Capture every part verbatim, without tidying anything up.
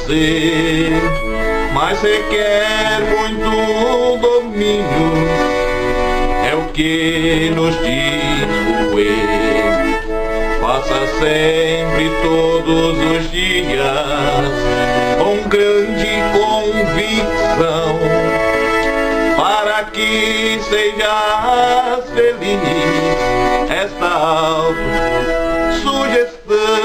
fazer, mas requer muito domínio, é o que nos diz o E. Faça sempre, todos os dias, com grande convicção, para que sejas feliz. Esta autossugestão,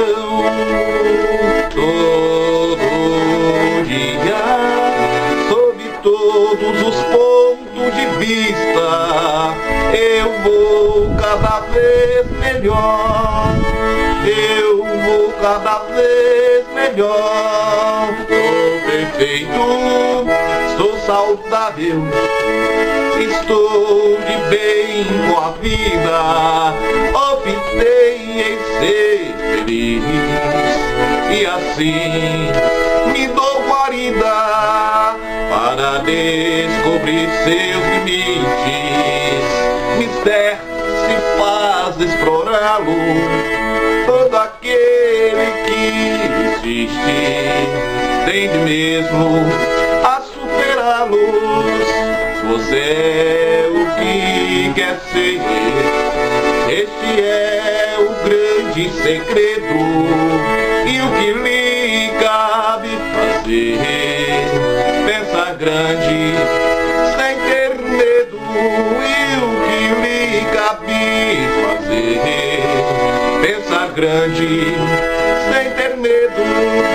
todo dia, sob todos os pontos de vista, eu vou cada vez melhor, eu vou cada vez melhor. Sou perfeito, sou saudável, estou de bem com a vida, optei em ser feliz, e assim me dou guarida para descobrir seus limites. Mister se faz explorá-lo, todo aquele que existe tende mesmo a superá-los. Você é o que quer ser, este é o grande segredo, e o que lhe cabe fazer, pensa grande sem ter medo, e o que lhe cabe fazer, pensa grande sem ter medo.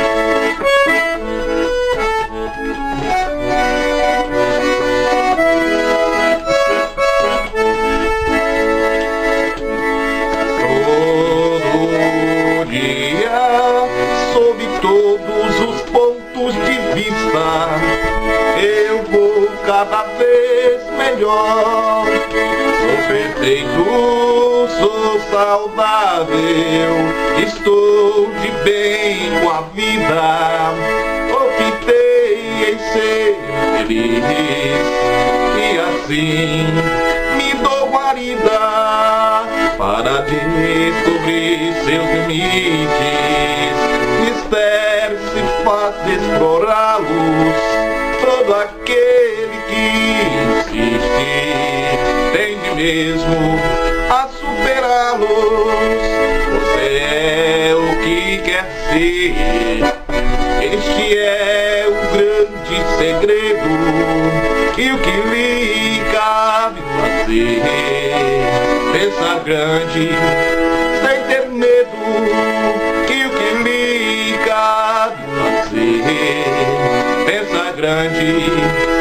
Sob todos os pontos de vista, eu vou cada vez melhor. Sou perfeito, sou saudável, estou de bem com a vida, optei em ser feliz, e assim me dou guarida para descobrir seus limites. Mister se faz explorá-los, todo aquele que insiste tende mesmo a superá-los. Você é o que quer ser, este é o grande segredo, e o que lhe cabe fazer, pensa grande sem ter medo, e o que lhe cabe fazer, pensa grande